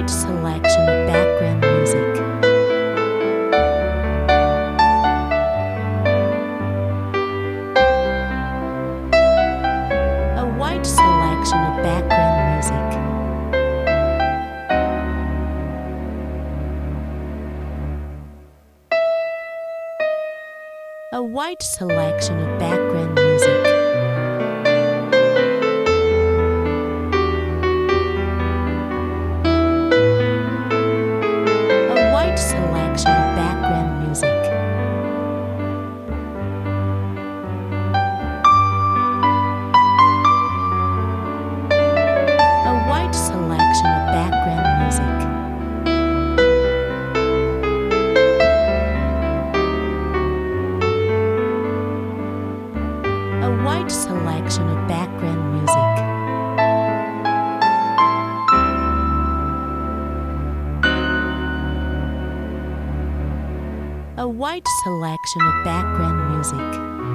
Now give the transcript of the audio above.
wide selection of background music. A wide selection of background music. A wide selection of background music. A wide selection of background music. A wide selection of background music. A wide selection of background music. A wide selection of background music.